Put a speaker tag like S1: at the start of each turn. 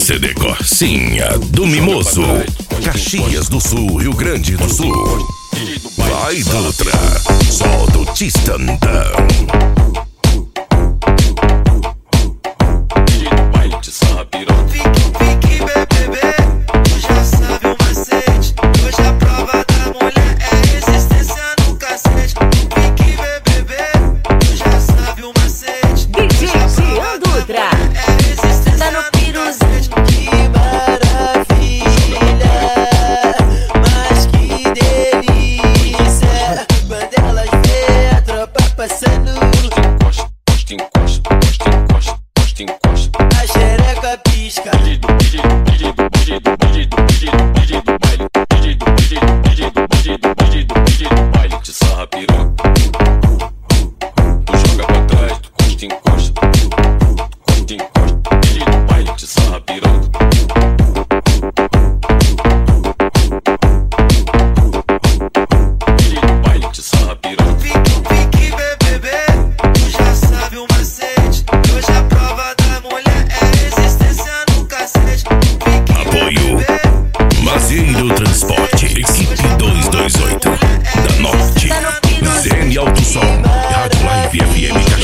S1: CD Corsinha do Mimoso, Caxias do Sul, Rio Grande do Sul. Vai, Dutra, solta o Tistandão.
S2: A xereca pisca. Baile de sarra piroca. Tu joga pra trás, tu costa e encosta. Costa e encosta. Baile de sarra piroca. Baile de sarra piroca.
S3: Fique bebê, tu já sabe o macete. Hoje a prova da mulher é resistência no cacete.
S1: Apoio Mazieiro Transporte, equipe 228 da Norte, Zen Alto Som, Rádio Live FM.